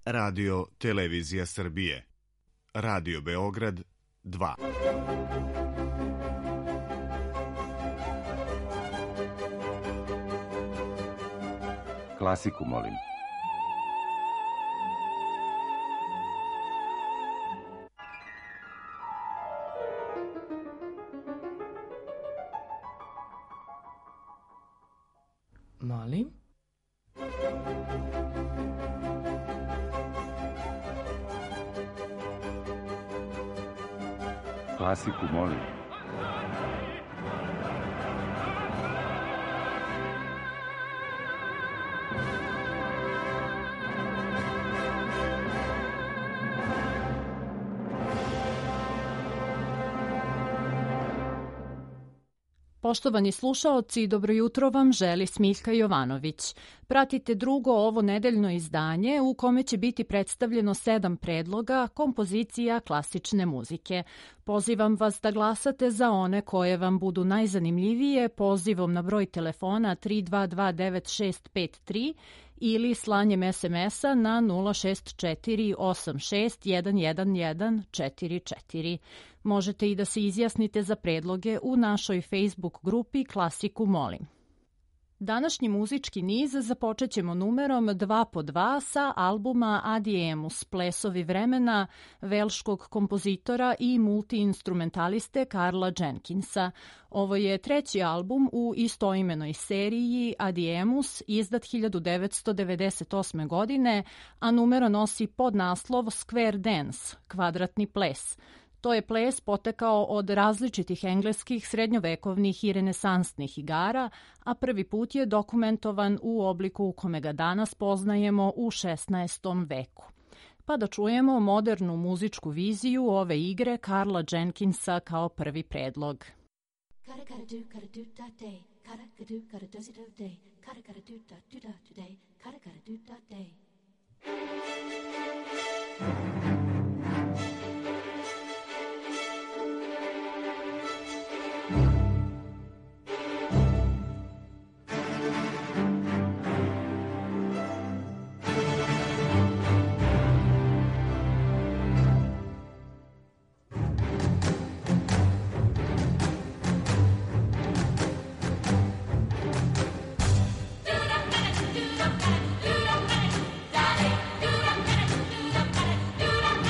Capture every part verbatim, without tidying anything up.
Radio Televizija Srbije, Radio Beograd dva. Klasiku, molim. Molim? Klasiku, molim. Poštovani slušaoci, dobro jutro vam želi Smiljka Jovanović. Pratite drugo ovo nedeljno izdanje u kome će biti predstavljeno sedam predloga kompozicija klasične muzike. Pozivam vas da glasate za one koje vam budu najzanimljivije pozivom na broj telefona tri dva dva devet šest pet tri ili slanjem es emesa na nula šest četiri osam šest jedan jedan jedan četiri četiri. Možete i da se izjasnite za predloge u našoj Facebook grupi Klasiku molim. Današnji muzički niz započet ćemo numerom dva po dva sa albuma Adiemus, plesovi vremena velškog kompozitora i multiinstrumentaliste Karla Jenkinsa. Ovo je treći album u istoimenoj seriji Adiemus, izdat hiljadu devetsto devedeset osme. godine, a numero nosi podnaslov Square Dance, kvadratni ples. To je ples potekao od različitih engleskih srednjovekovnih i renesansnih igara, a prvi put je dokumentovan u obliku u kome ga danas poznajemo u šesnaestom. veku. Pa da čujemo modernu muzičku viziju ove igre Karla Jenkinsa kao prvi predlog. Do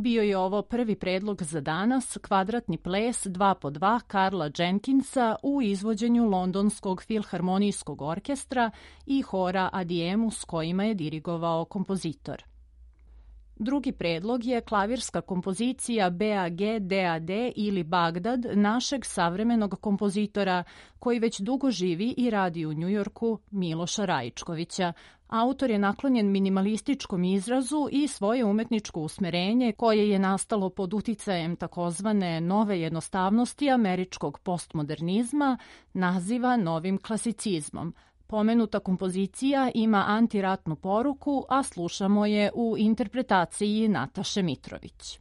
Bio je ovo prvi predlog za danas, kvadratni ples dva po dva Karla Jenkinsa u izvođenju Londonskog filharmonijskog orkestra i hora Adiemu s kojima je dirigovao kompozitor. Drugi predlog je klavirska kompozicija B A G D A D ili Bagdad našeg savremenog kompozitora koji već dugo živi i radi u Njujorku, Miloša Rajičkovića. Autor je naklonjen minimalističkom izrazu i svoje umetničko usmerenje koje je nastalo pod uticajem takozvane nove jednostavnosti američkog postmodernizma naziva novim klasicizmom. Pomenuta kompozicija ima antiratnu poruku, a slušamo je u interpretaciji Nataše Mitrović.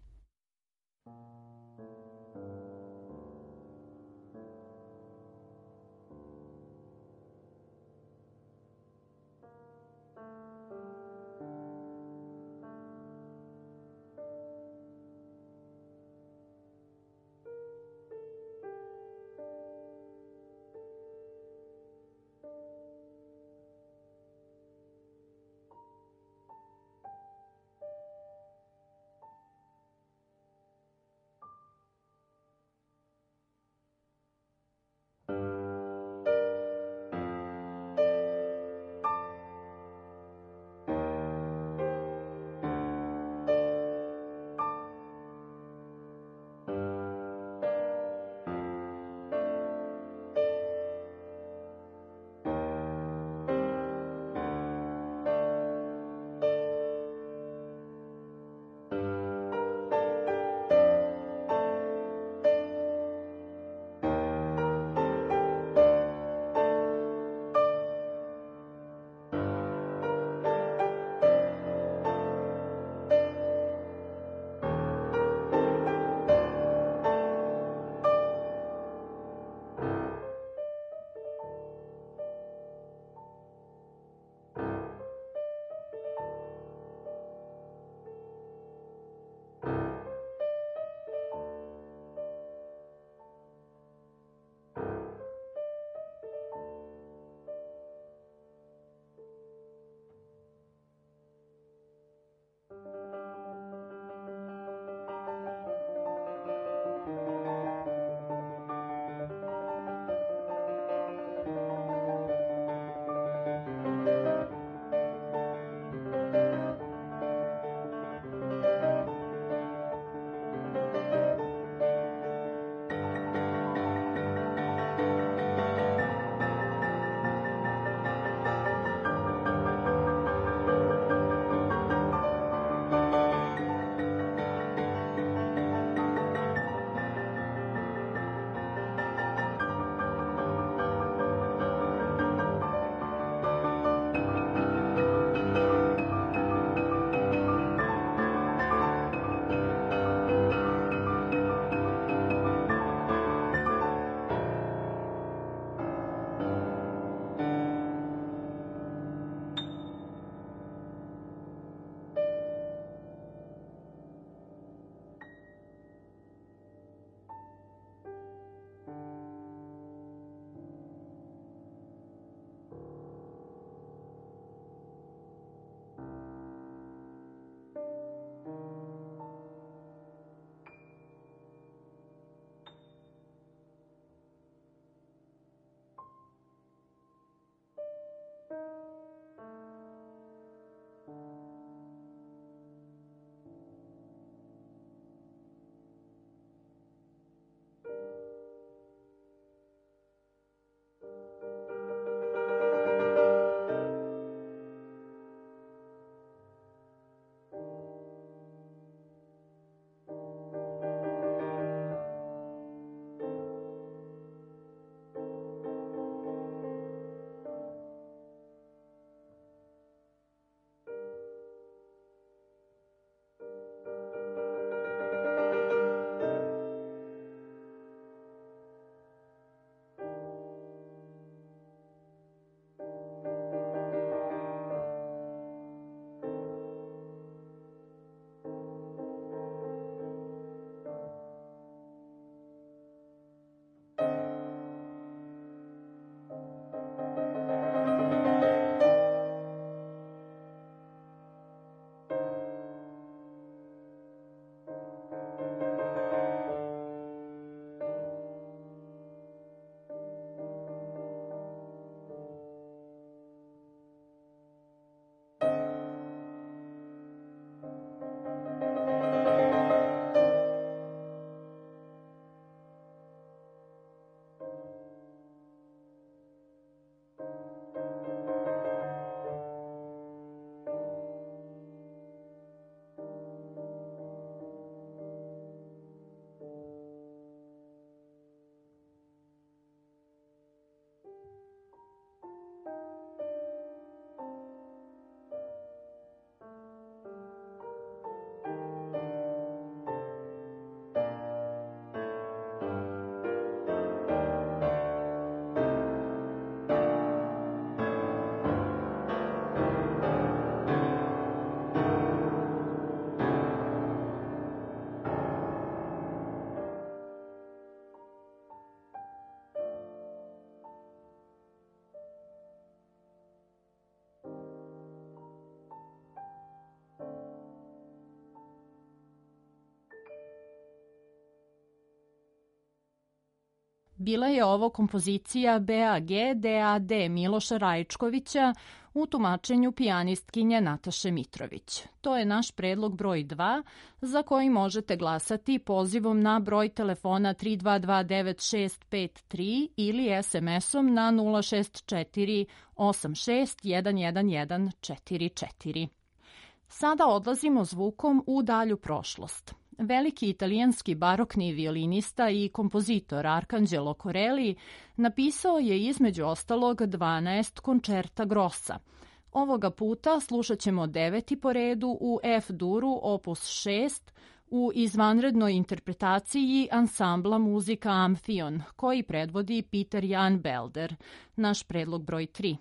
Bila je ovo kompozicija B A G D A D Miloša Rajčkovića u tumačenju pijanistkinje Nataše Mitrović. To je naš predlog broj dva, za koji možete glasati pozivom na broj telefona tri dva dva devet šest pet tri ili es em esom na nula šest četiri osam šest jedan jedan jedan četiri četiri. Sada odlazimo zvukom u dalju prošlost. Veliki italijanski barokni violinista i kompozitor Arcangelo Corelli napisao je između ostalog dvanaest koncerta grossa. Ovoga puta slušat ćemo deveti po redu u F-duru opus šest u izvanrednoj interpretaciji ansambla muzika Amphion, koji predvodi Peter Jan Belder. Naš predlog broj tri.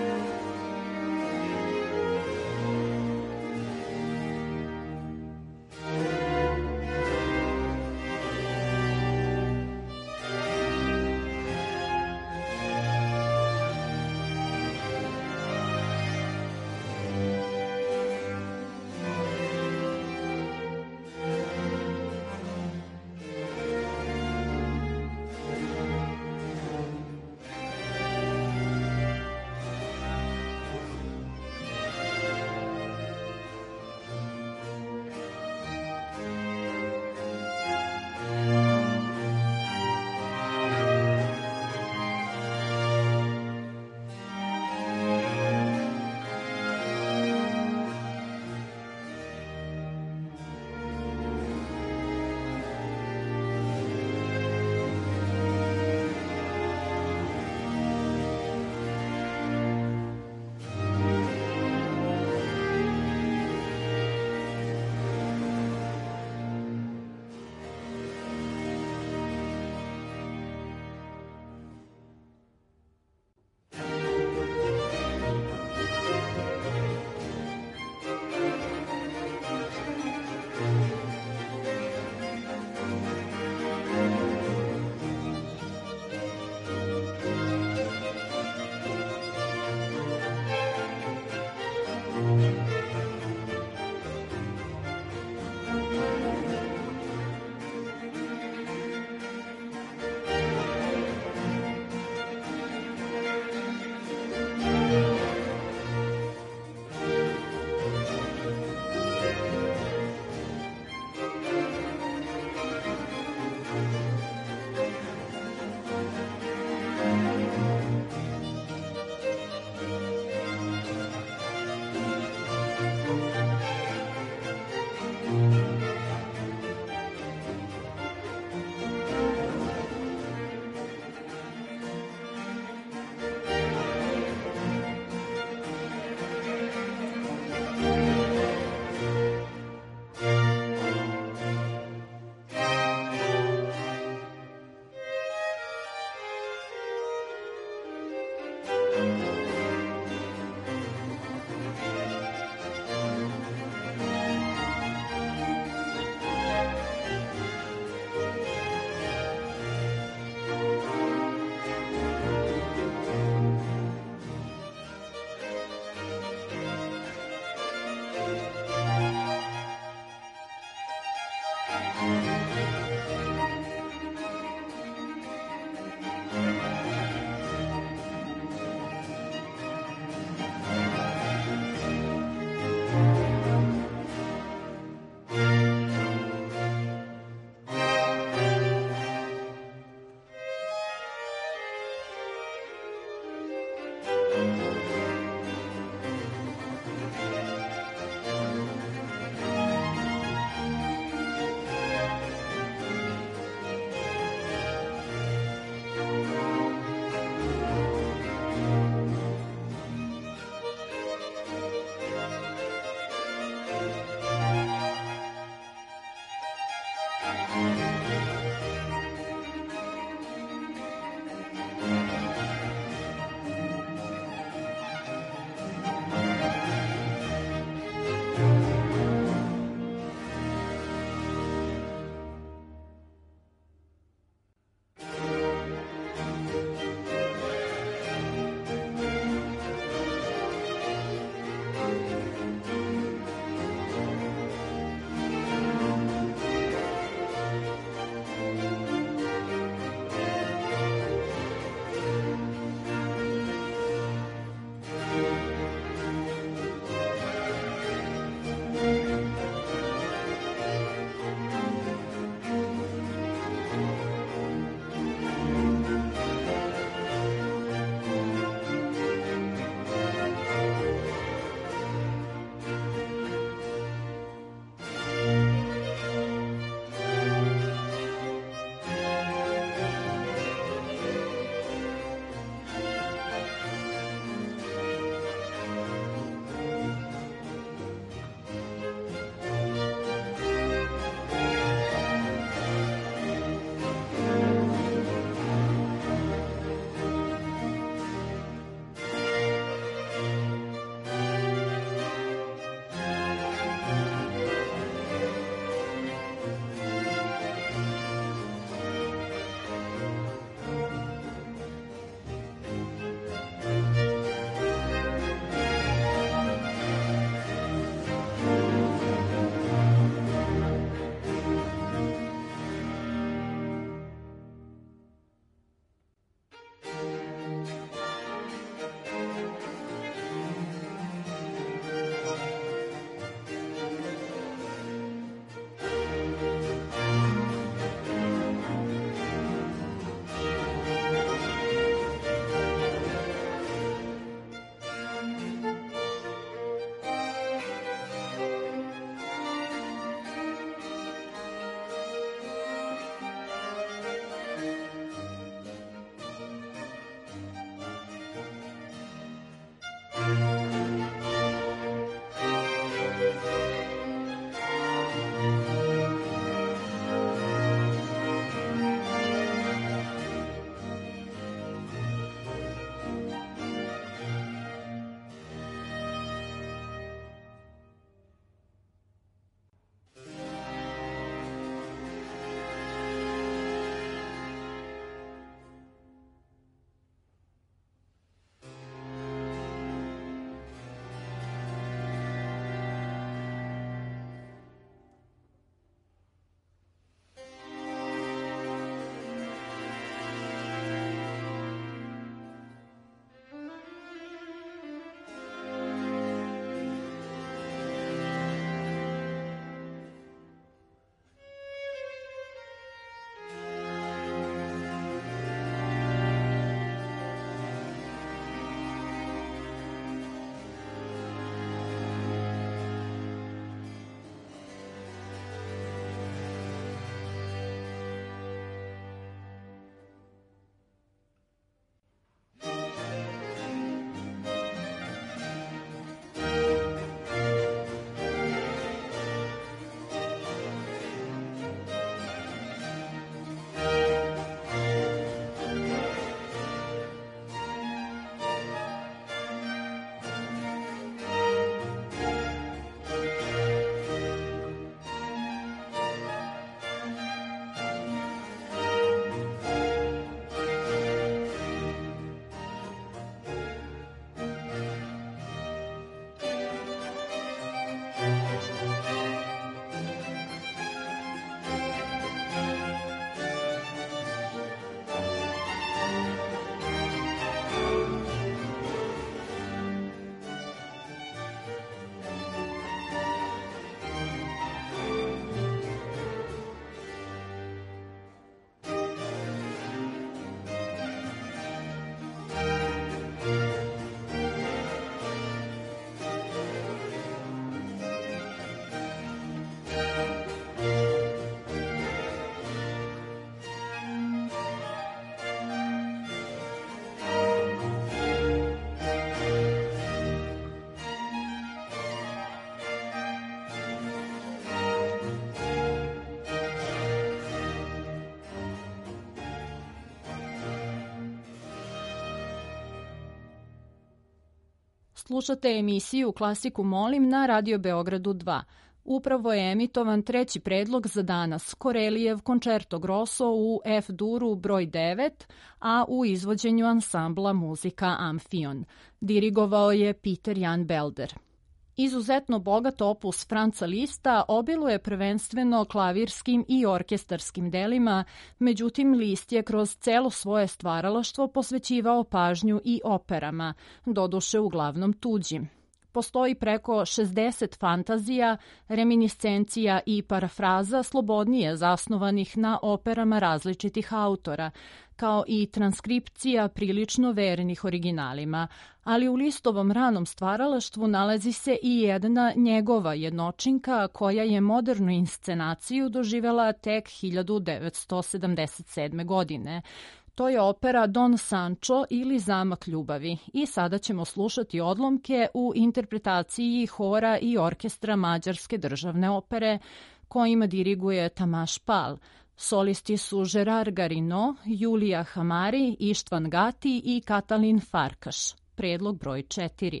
Slušate emisiju Klasiku molim na Radio Beogradu dva. Upravo je emitovan treći predlog za danas, Korelijev Concerto Grosso u F-duru broj devet, a u izvođenju ansambla Muzika Amfion. Dirigovao je Peter Jan Belder. Izuzetno bogat opus Franca Lista obiluje prvenstveno klavirskim i orkestarskim delima, međutim List je kroz celo svoje stvaralaštvo posvećivao pažnju i operama, doduše uglavnom tuđim. Postoji preko šezdeset fantazija, reminiscencija i parafraza slobodnije zasnovanih na operama različitih autora, kao i transkripcija prilično verenih originalima, ali u Listovom ranom stvaralaštvu nalazi se i jedna njegova jednočinka koja je modernu inscenaciju doživela tek hiljadu devetsto sedamdeset sedme. godine. To je opera Don Sancho ili Zamak ljubavi i sada ćemo slušati odlomke u interpretaciji hora i orkestra Mađarske državne opere kojima diriguje Tamaš Pal. Solisti su Gerard Garino, Julija Hamari, Ištvan Gati i Katalin Farkaš. Predlog broj četiri.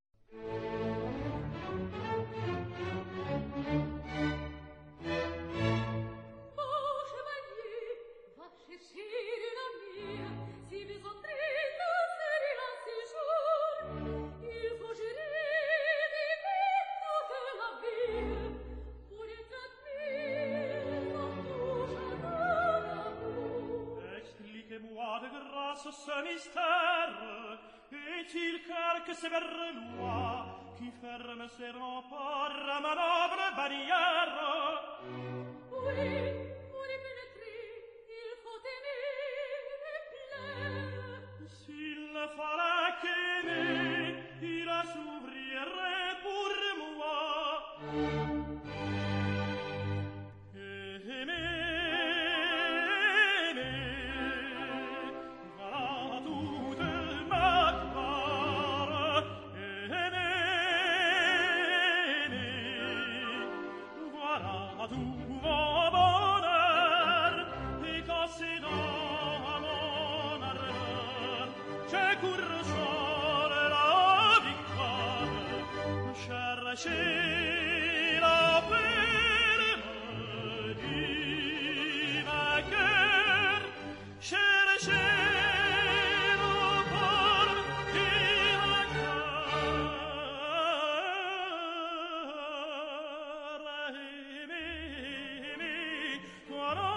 Ce mystère est-il quelque sévère loi qui ferme ses remparts à ma noble barrière? Oui, pour y pénétrer, il faut aimer et plaire. S'il ne fallait qu'aimer, il s'ouvrirait pour moi. Chercher la peine du ma cœur, chercher le port du ma cœur, aimer, aimer, voilà,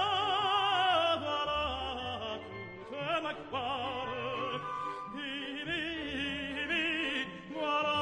voilà toute ma gloire, aimer, aimer, voilà.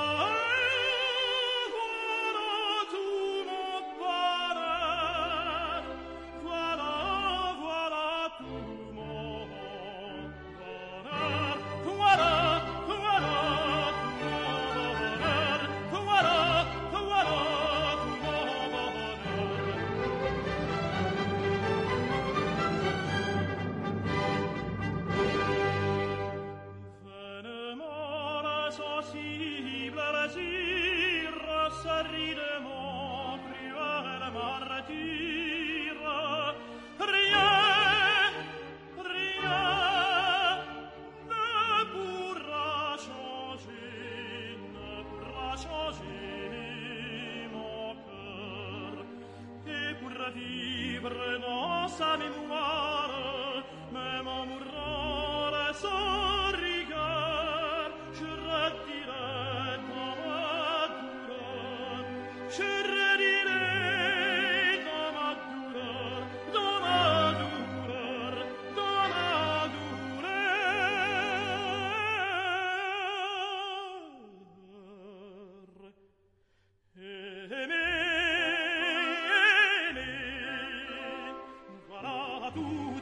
Vivre dans sa mémoire, même en mourant sans rigueur, je redirai dans ma douleur, je redirai dans ma douleur, dans ma douleur, dans ma douleur. Aimer, tu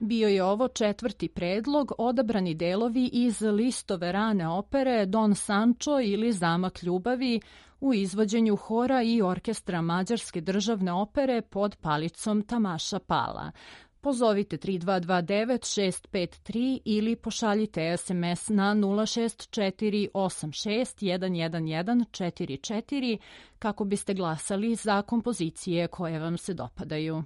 Bio je ovo četvrti predlog, odabrani delovi iz listove rane opere Don Sancho ili Zamak ljubavi u izvođenju hora i orkestra Mađarske državne opere pod palicom Tamaša Pala. Pozovite tri dva dva devet šest pet tri ili pošaljite es em es na nula šest četiri osam šest jedan jedan jedan četiri četiri kako biste glasali za kompozicije koje vam se dopadaju.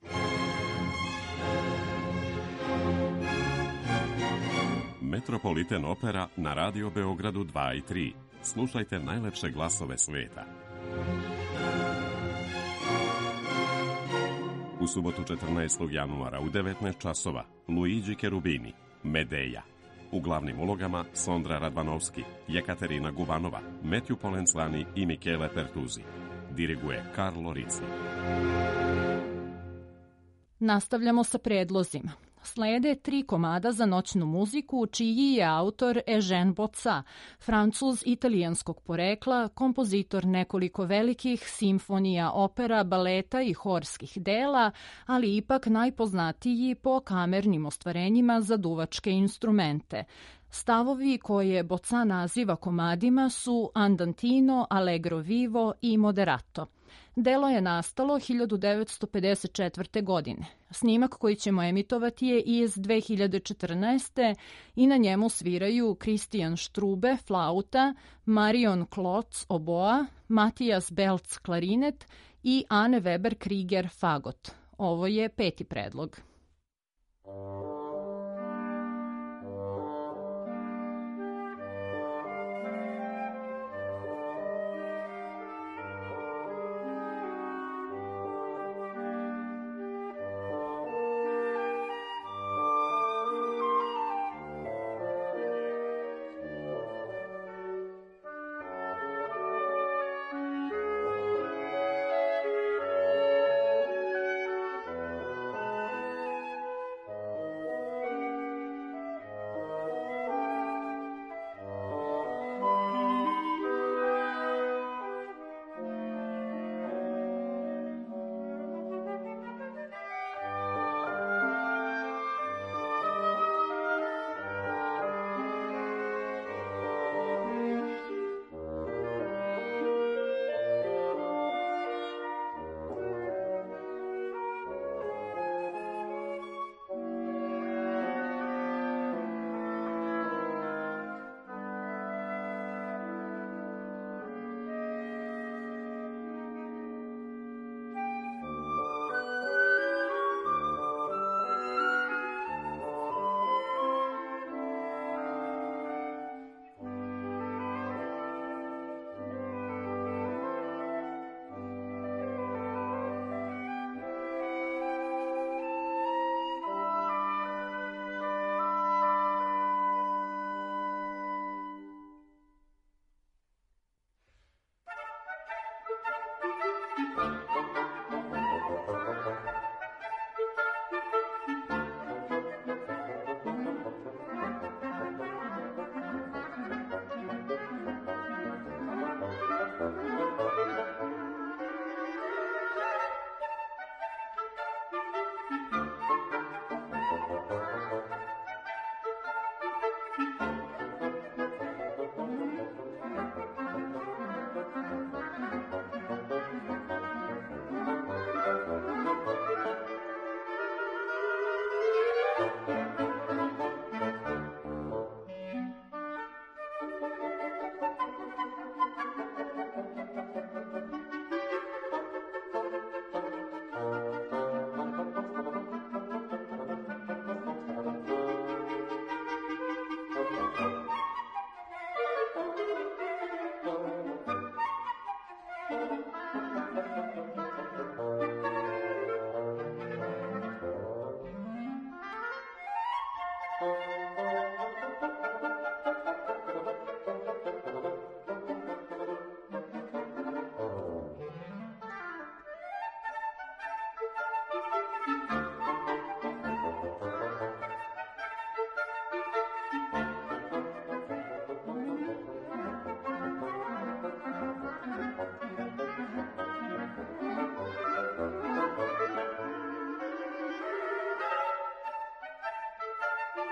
Metropolitan opera na Radio Beogradu dva i tri. Slušajte najlepše glasove sveta. U subotu četrnaestog januara u devetnaest časova Luigi Cherubini, Medeja. U glavnim ulogama Sondra Radvanovski, Jekaterina Gubanova, Matthew Polenzani i Michele Pertusi. Diriguje Carlo Rizzi. Nastavljamo sa predlozima. Slede tri komada za noćnu muziku, čiji je autor Eugène Botta, Francuz italijanskog porekla, kompozitor nekoliko velikih simfonija, opera, baleta i horskih dela, ali ipak najpoznatiji po kamernim ostvarenjima za duvačke instrumente. Stavovi koje Botta naziva komadima su Andantino, Allegro vivo i Moderato. Delo je nastalo hiljadu devetsto pedeset četvrte. godine. Snimak koji ćemo emitovati je iz dve hiljade četrnaeste. i na njemu sviraju Christian Strube, flauta, Marion Klotz, oboa, Matijas Belc, klarinet i Anne Weber-Krieger, fagot. Ovo je peti predlog.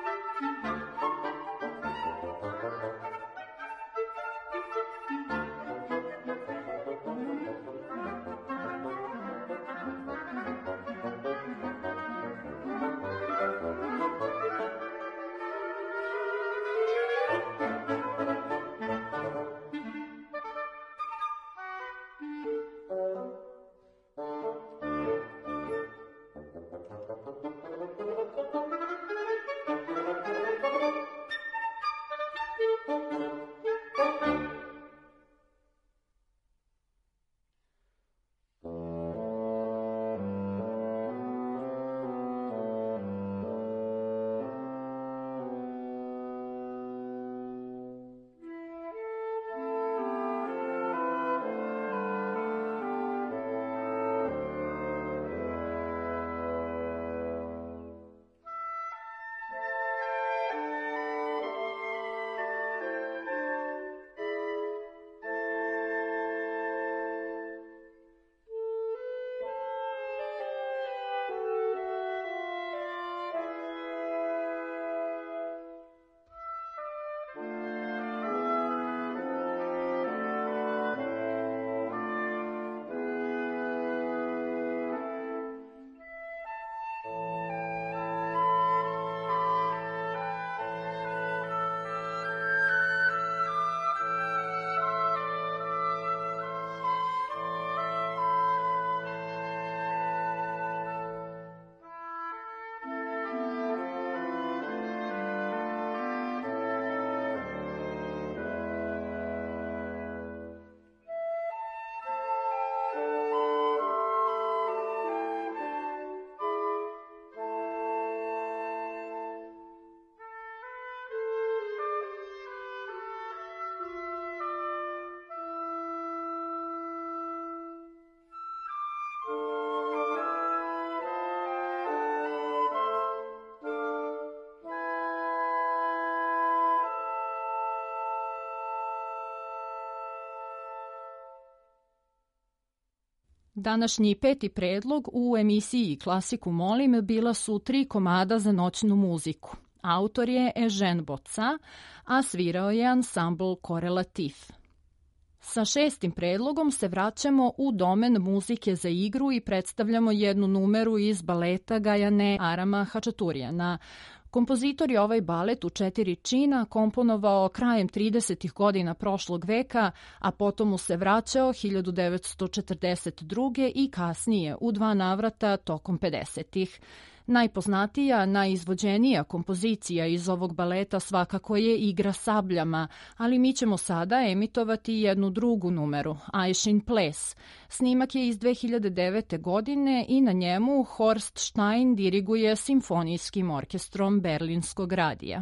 Današnji peti predlog u emisiji Klasiku molim bila su tri komada za noćnu muziku. Autor je Eugène Botta, a svirao je ansambl Korelatif. Sa šestim predlogom se vraćamo u domen muzike za igru i predstavljamo jednu numeru iz baleta Gajane Arama Hačaturijana. Kompozitor je ovaj balet u četiri čina komponovao krajem tridesetih godina prošlog veka, a potom mu se vraćao hiljadu devetsto četrdeset druge i kasnije u dva navrata tokom pedesetih. Najpoznatija, najizvođenija kompozicija iz ovog baleta svakako je Igra sabljama, ali mi ćemo sada emitovati jednu drugu numeru, Aishin ples. Snimak je iz dve hiljade devete. godine i na njemu Horst Stein diriguje simfonijskim orkestrom Berlinskog radija.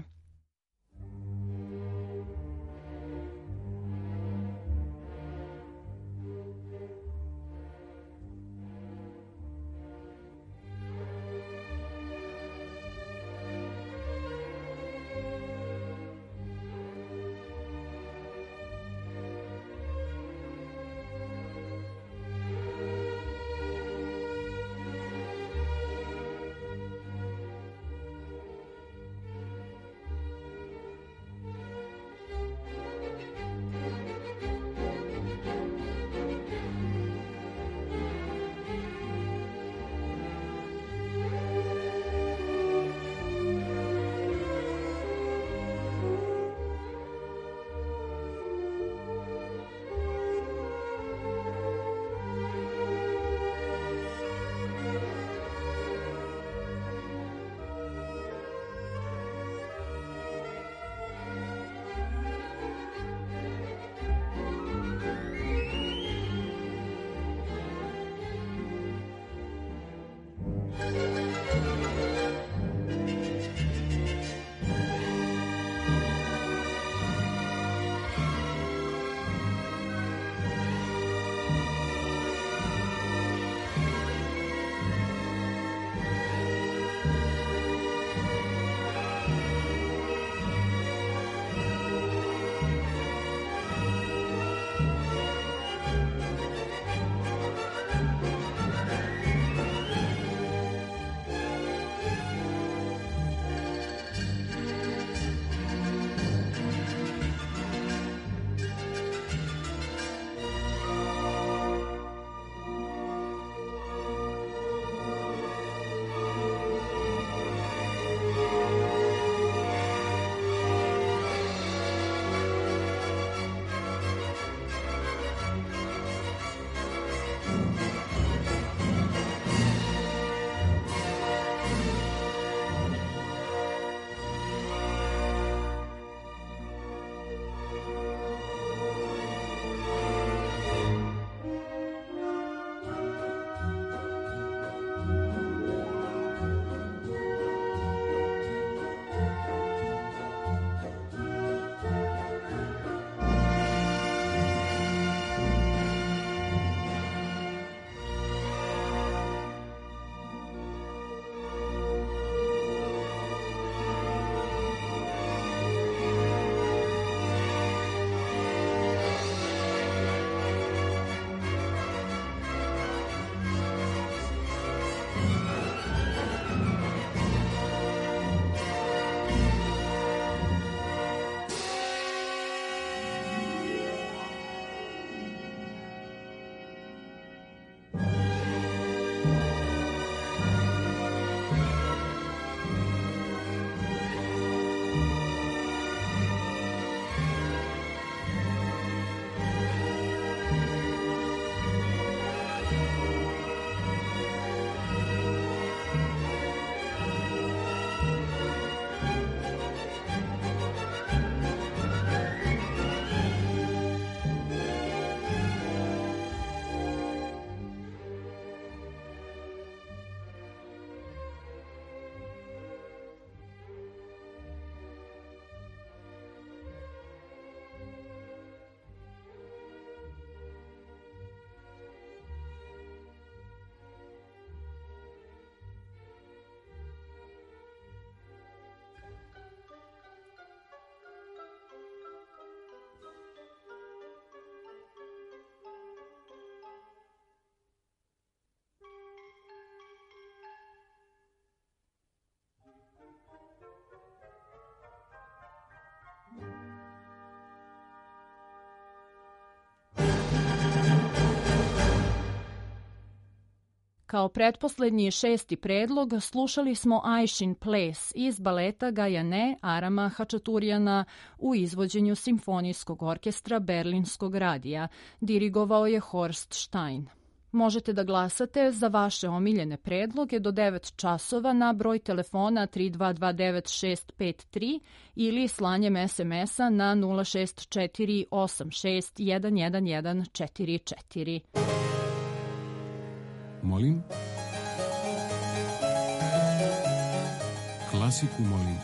Kao pretposlednji šesti predlog slušali smo Aishin ples iz baleta Gajane Arama Hačaturijana u izvođenju Simfonijskog orkestra Berlinskog radija. Dirigovao je Horst Stein. Možete da glasate za vaše omiljene predloge do devet časova na broj telefona tri dva dva devet šest pet tri ili slanjem es em es-a na nula šest četiri osam šest jedan jedan jedan četiri četiri. Molim? Klasiku molim.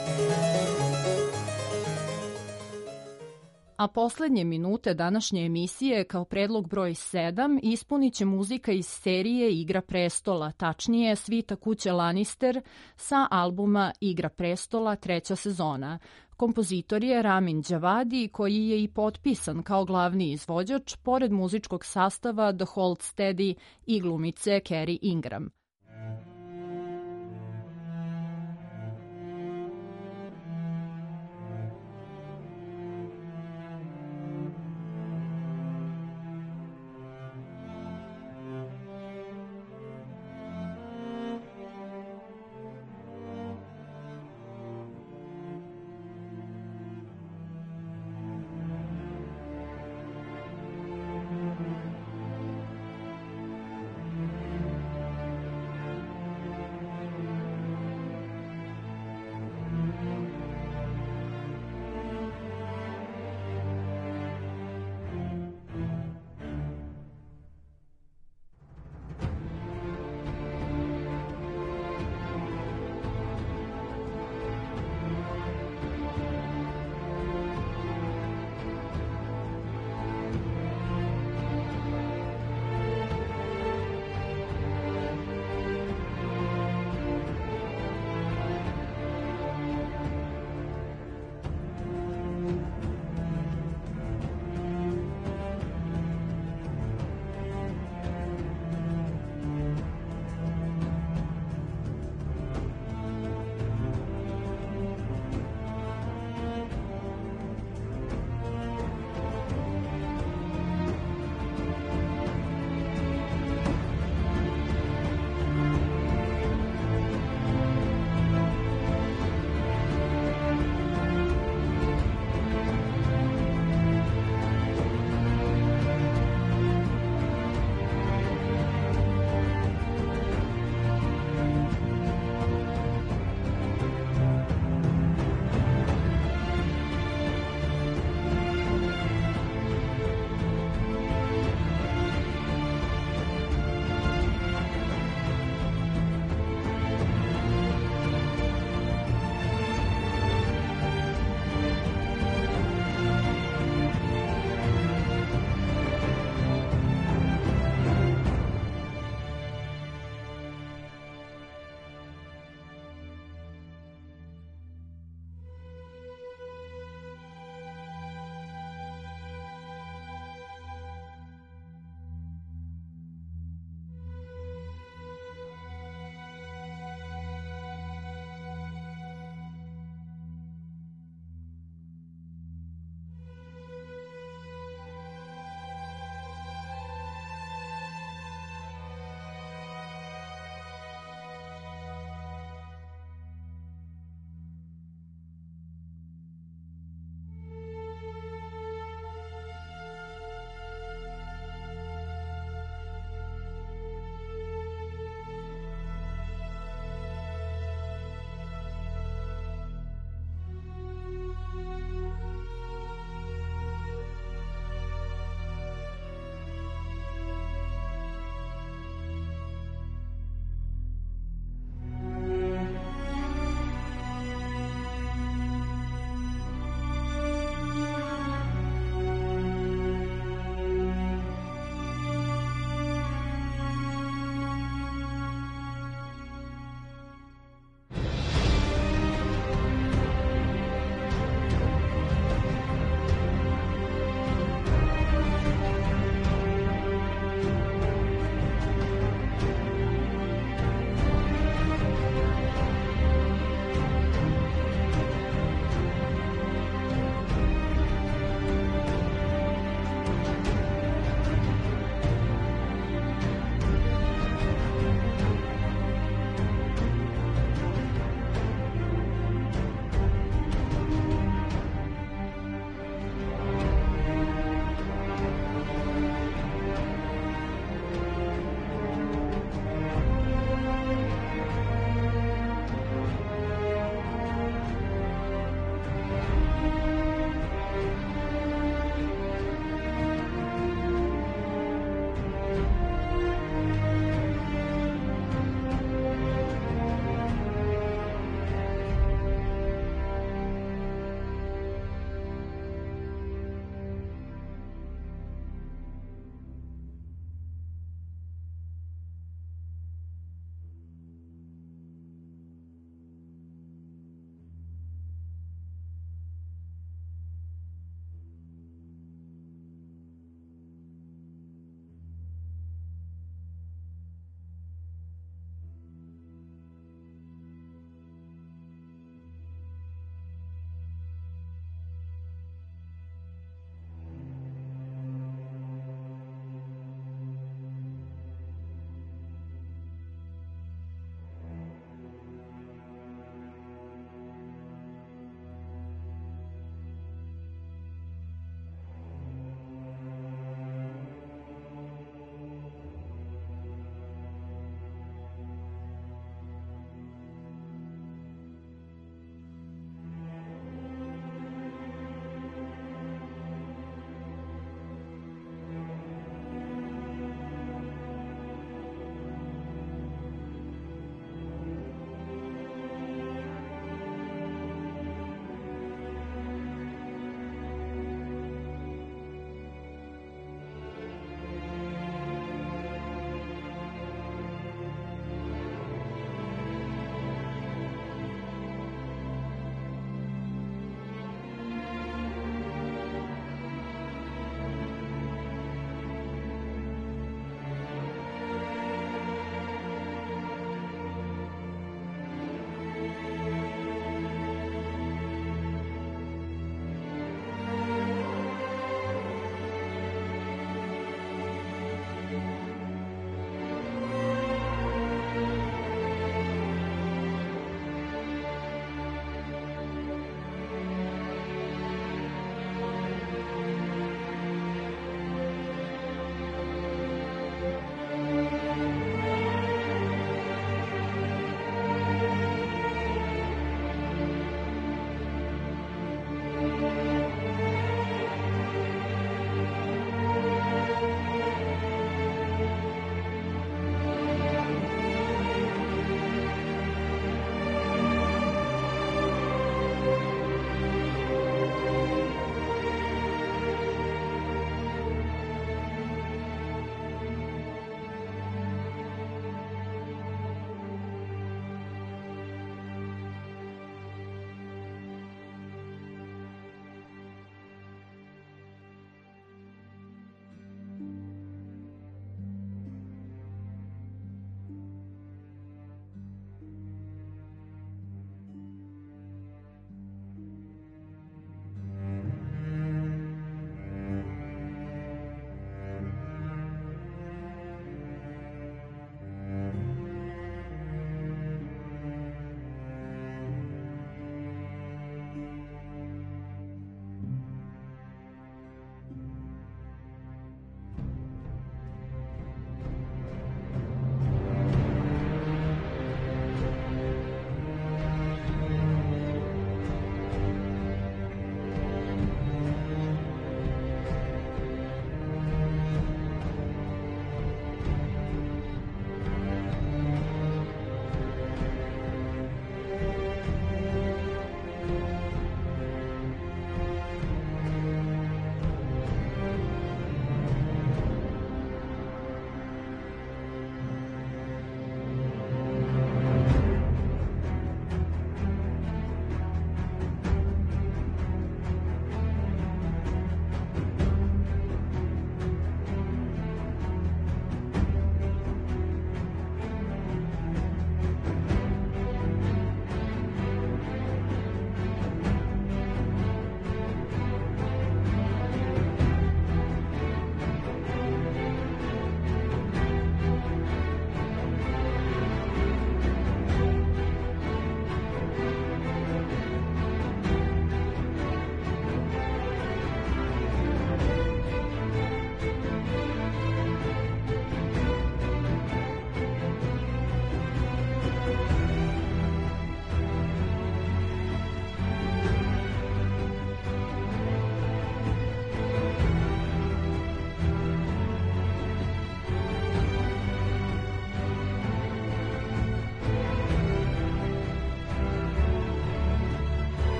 A poslednje minute današnje emisije kao predlog broj sedam ispunit će muzika iz serije Igra prestola, tačnije Svita kuće Lannister sa albuma Igra prestola treća sezona. Kompozitor je Ramin Džavadi, koji je i potpisan kao glavni izvođač, pored muzičkog sastava The Hold Steady i glumice Kerry Ingram.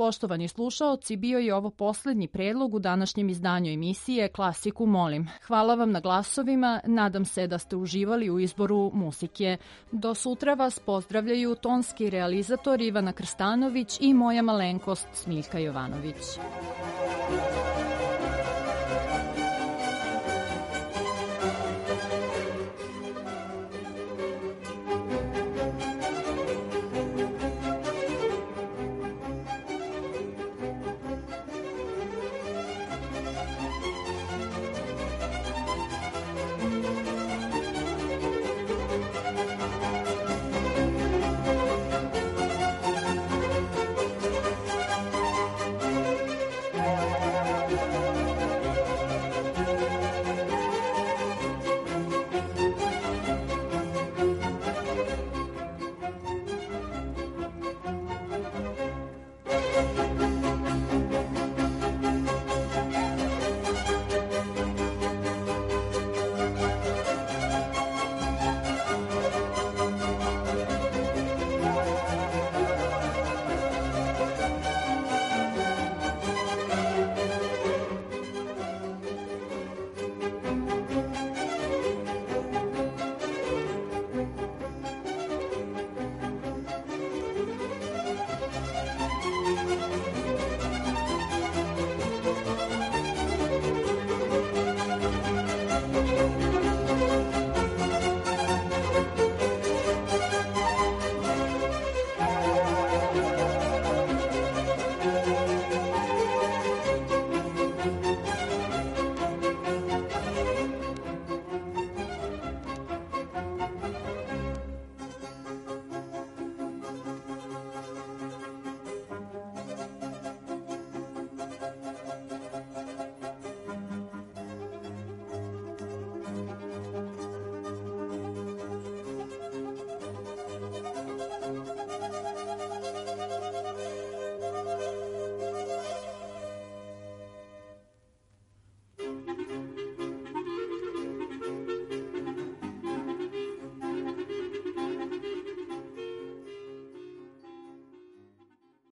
poštovani slušaoci, bio je ovo poslednji predlog u današnjem izdanju emisije Klasiku molim. Hvala vam na glasovima, nadam se da ste uživali u izboru muzike. Do sutra vas pozdravljaju tonski realizator Ivana Krstanović i moja malenkost Smiljka Jovanović.